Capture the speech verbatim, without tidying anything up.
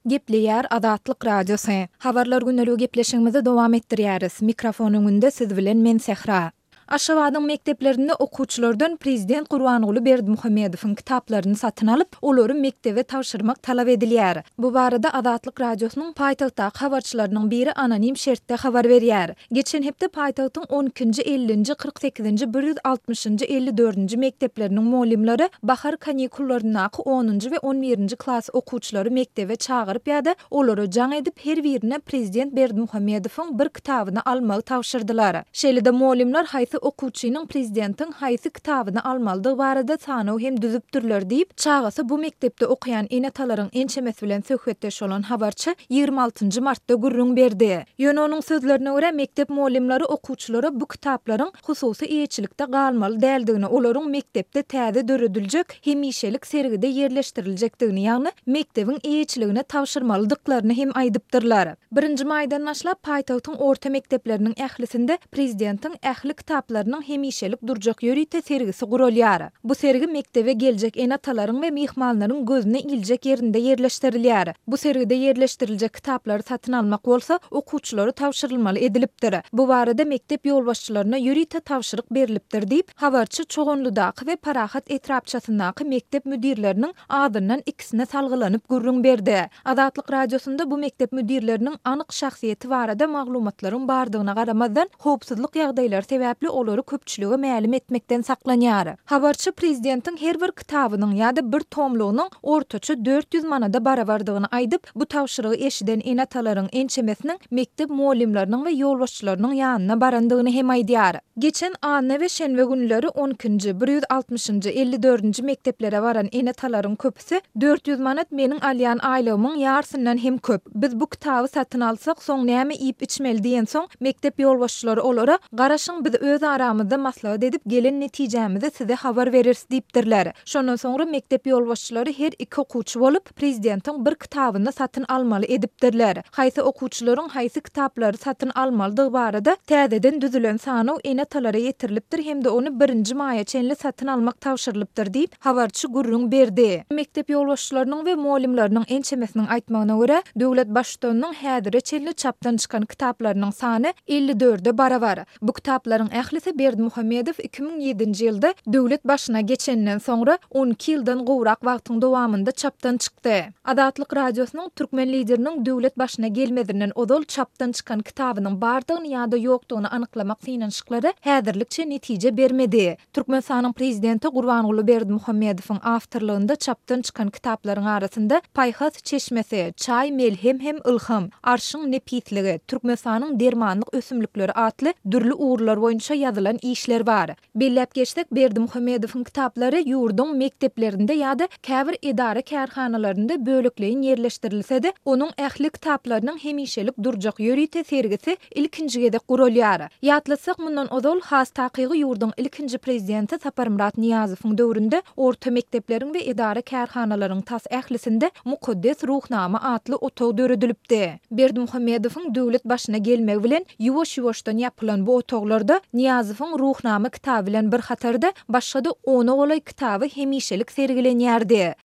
Gepleýär Azatlyk Radiosu. Habarlar günleri gepleşigimizi dowam etdirýäris. Mikrofonuň önünde siz bilen men Sehra. Aşgabatyň mekdeplerinde okuwçylardan Prezident Gurbanuly Berdimuhammedowyň kitaplaryny satyn alyp, olary mektebe tapşyrmak talap edilýär. Bu barada Azatlyk Radiosynyň paýtagtda habarçylarynyň biri anonim şertde habar berýär. Geçen hepde paýtagtyň on ikinji, ellinji, kırk sekizinji, bir yüz altmışynji, elli dördünji mekdepleriniň muallimleri bahar kanikullaryna onunji we on birinji klass okuwçylary mektebe çagyryp ýa-da olary jaň edip her birine Prezident Berdimuhammedowyň bir kitabyny almagy tapşyrdylar. Şeýle-de muallimler haýsy okuwçynyň prezidentiň haýsy kitabyny almalydygy barada sanaw hem düzüpdirler diýip, çagasy bu mektepde okuyan enatalaryň ençemesi bilen söhbetdeş bolan habarçy ýygrima altynjy martda gurrun berdi. Ýöne onuň sözlerine görä mektep muallimleri okuwçylara bu kitaplaryň hususy eýetçilikde galmaly däldigini, olaryň mektepde täze döredüljek hemişelik sergide yerleşdirilejekdigini, ýagny mektebiň eýetçiligine tapşyrmalydyklaryny hem aýdypdyrlar. birinji maýdan başlap paýtagtyň orta mekdepleriniň ählisinde prezidentiň ähli kitap kitaplarının hemişelik durjak ýörite sergisi gurulýar. Bu sergi mektebe geljek enatalaryň we mihmanlaryň gözüne iljek ýerinde yerleşdirilýär. Bu sergide yerleşdiriljek kitaplary satyn almak bolsa, okuwçylary tapşyrylmaly edilipdir. Bu barada mektep ýolbaşçylaryna ýörite tapşyryk berilipdir diýip, habarçy Çogonludaky we Parahat etrapçasyndaky mektep müdirleriniň adyndan ikisine salgylanyp gurrun berdi. Azatlyk Radiosunda bu mektep müdirleriniň anyk şahsiýeti barada maglumatlaryň bardygyna garamazdan howpsuzlyk ýagdaýlary sebäpli olary köpçüligi mälim etmekden saklanýar. Habarçy prezidentiň her bir kitabynyň ýa-da bir tomlugynyň ortaça dört yüz manada barabardygyny aýdyp, bu tapşyrygy eşiden enatalaryň ençemesiniň mektep muallimleriniň we ýolbaşçylarynyň ýanyna barandygyny hem aýdýar. Geçen any we şenbe günleri on ikinji, bir yüz altmışynji, elli dördünji mekteplere baran enatalaryň köpüsi dört yüz manat meniň alýan aýlygymyň ýarysyndan hem köp. Biz bu kitaby satyn alsak, soň näme iýip içmeli diýen soň mektep ýolbaşçylary olara garaşyň biz öz aramyzda maslahat edip gelen netijemizi size habar beririz diýipdirler. Şondan soňra mektep ýolbaşçylary her iki okuwçy bolup prezidentiň bir kitabyny satyn almaly edipdirler. Haýsy okuwçylaryň haýsy kitaplary satyn almalydygy barada täzeden düzülen sanaw enatalara ýetirilipdir hemde onu birinji maýa çenli satyn almak tapşyrylypdyr diýip habarçy gurrun berdi. Mektep ýolbaşçylarynyň we muallimleriň ençemesiniň aýtmagyna görä, döwlet başçylarynyň häzire çenli çapdan çykan kitaplarynyň sany elli dörde barabar. Bu kitaplaryň ählisi Berdimuhammedow iki bin ýedinji ýylda döwlet başyna geçenden soňra on iki ýyldan gowrak wagtyň dowamında çapdan çykdy. Azatlyk Radiosynyň türkmen lideriniň döwlet başyna gelmedinden odol çapdan çykan kitabynyň bardygyny ýa-da ýokdugyny anyklamak synanşyklary häzirlikçe netije bermedi. Türkmenistanyň prezidenti Gurbanuly Berdimuhammedowyň awtorlygynda çapdan çykan kitaplaryň arasynda Paýhas çeşmesi, Çay melhem hem ylham, Arşyň nepisligi, Türkmenistanyň dermanlyk ösümlikleri atly dürli uğurlar boýunça ýazylan işler bar. Belläp geçdik, Berdimuhammedowyň kitaplary ýurdun mekteplerinde ýa-da käbir idara kärhanalarynda bölekleýin yerleşdirilse-de, onuň ähli kitaplarynyň hemişelik durjak ýörite sergisi ilkinji gedek gurulýar. Ýatlasak, mundan odol has takygy ýurdun ilkinji prezidenti Saparmurat Niýazowyň döwründe orta mektepleriň we idara kärhanalaryň tas ählisinde Mukaddes Ruhnama atly otog döredilipdi. Berdimuhammedowyň döwlet başyna gelmegi bilen ýuwaş-ýuwaşdan ýapylan bu otoglarda Niýazowyň Ruhnama kitaby bilen bir hatarda başga-da ona golay kitaby hemişelik sergilenýärdi.